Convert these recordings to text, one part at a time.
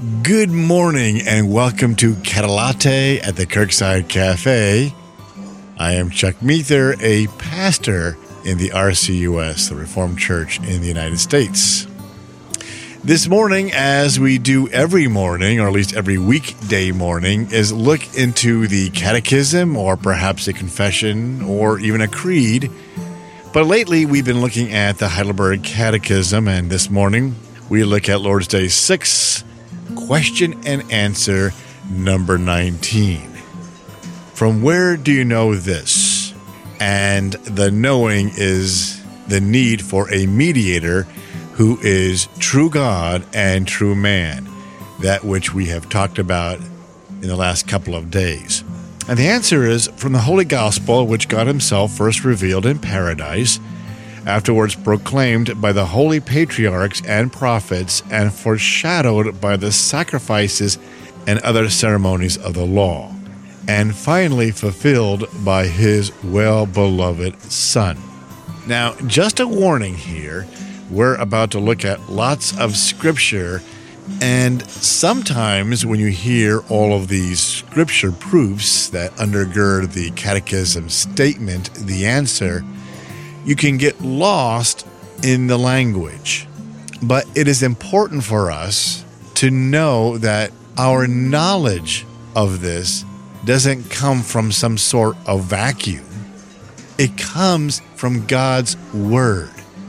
Good morning and welcome to Catalate at the Kirkside Cafe. I am Chuck Mather, a pastor in the RCUS, the Reformed Church in the United States. This morning, as we do every morning, or at least every weekday morning, is look into the catechism or perhaps a confession or even a creed. But lately, we've been looking at the Heidelberg Catechism, and this morning we look at Lord's Day 6, question and answer number 19. From where do you know this? And the knowing is the need for a mediator who is true God and true man, that which we have talked about in the last couple of days. And the answer is from the Holy Gospel, which God himself first revealed in paradise, afterwards proclaimed by the holy patriarchs and prophets, and foreshadowed by the sacrifices and other ceremonies of the law, and finally fulfilled by his well-beloved Son. Now, just a warning here, we're about to look at lots of scripture, and sometimes when you hear all of these scripture proofs that undergird the catechism statement, the answer, you can get lost in the language. But it is important for us to know that our knowledge of this doesn't come from some sort of vacuum. It comes from God's Word.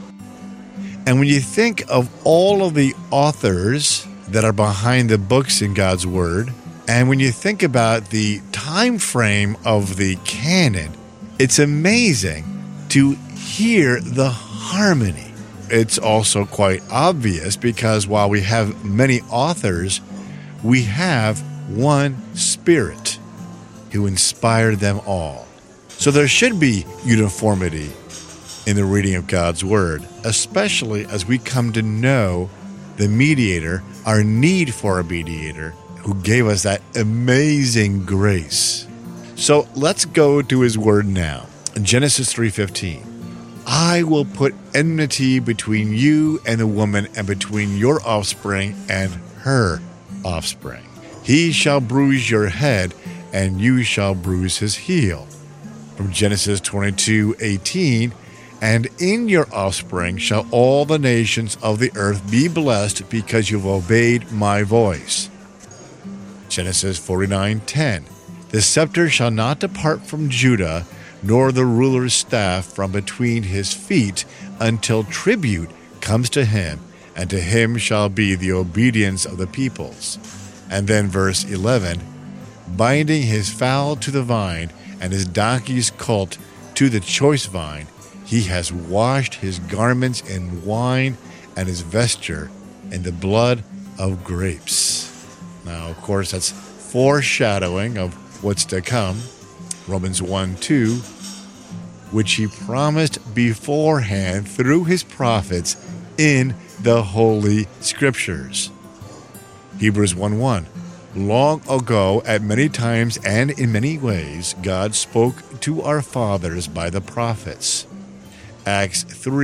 And when you think of all of the authors that are behind the books in God's Word, and when you think about the time frame of the canon, it's amazing to hear the harmony. It's also quite obvious because while we have many authors, we have one Spirit who inspired them all. So there should be uniformity in the reading of God's Word, especially as we come to know the mediator, our need for a mediator who gave us that amazing grace. So let's go to his Word now. Genesis 3:15. I will put enmity between you and the woman, and between your offspring and her offspring. He shall bruise your head, and you shall bruise his heel. From Genesis 22:18, and in your offspring shall all the nations of the earth be blessed, because you've obeyed my voice. Genesis 49:10, the scepter shall not depart from Judah, nor the ruler's staff from between his feet, until tribute comes to him, and to him shall be the obedience of the peoples. And then verse 11, binding his fowl to the vine, and his donkey's colt to the choice vine, he has washed his garments in wine, and his vesture in the blood of grapes. Now, of course, that's foreshadowing of what's to come. Romans 1:2, which he promised beforehand through his prophets in the Holy Scriptures. Hebrews 1:1, long ago, at many times and in many ways, God spoke to our fathers by the prophets. Acts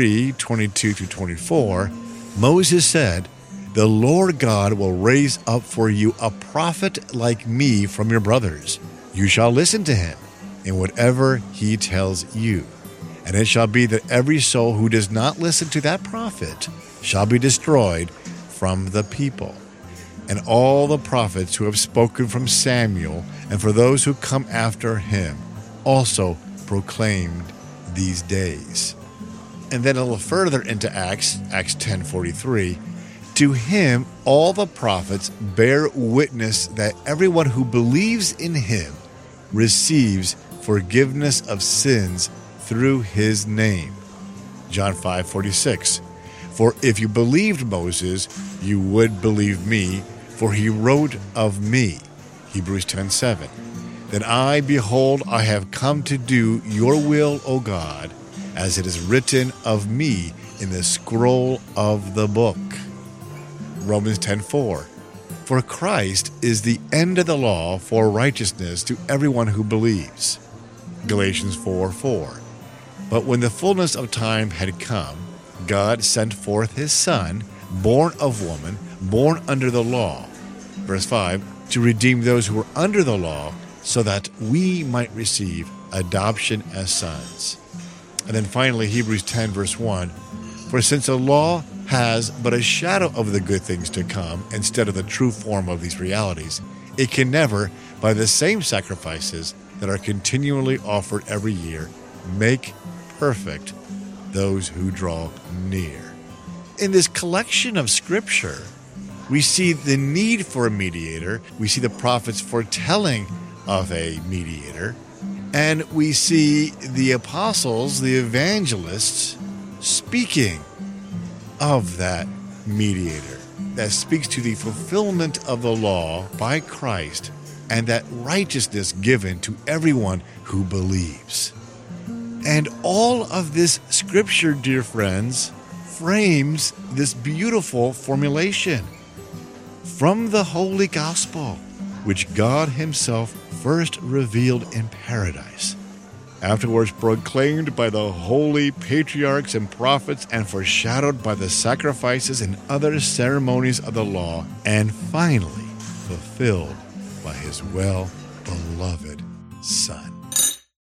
3:22-24, Moses said, the Lord God will raise up for you a prophet like me from your brothers. You shall listen to him in whatever he tells you. And it shall be that every soul who does not listen to that prophet shall be destroyed from the people. And all the prophets who have spoken from Samuel, and for those who come after him, also proclaimed these days. And then a little further into Acts 10:43, to him all the prophets bear witness that everyone who believes in him receives forgiveness of sins through his name. John 5:46, for if you believed Moses, you would believe me, for he wrote of me. Hebrews 10:7, then I, behold, I have come to do your will, O God, as it is written of me in the scroll of the book. Romans 10:4, for Christ is the end of the law for righteousness to everyone who believes. Galatians 4:4, but when the fullness of time had come, God sent forth his Son, born of woman, born under the law, verse 5, to redeem those who were under the law, so that we might receive adoption as sons. And then finally, Hebrews 10, verse 1, for since the law has but a shadow of the good things to come instead of the true form of these realities, it can never, by the same sacrifices that are continually offered every year, make perfect those who draw near. In this collection of Scripture, we see the need for a mediator, we see the prophets foretelling of a mediator, and we see the apostles, the evangelists, speaking of that mediator that speaks to the fulfillment of the law by Christ and that righteousness given to everyone who believes. And all of this Scripture, dear friends, frames this beautiful formulation from the Holy Gospel, which God Himself first revealed in paradise, afterwards proclaimed by the holy patriarchs and prophets, and foreshadowed by the sacrifices and other ceremonies of the law, and finally fulfilled by His well-beloved Son.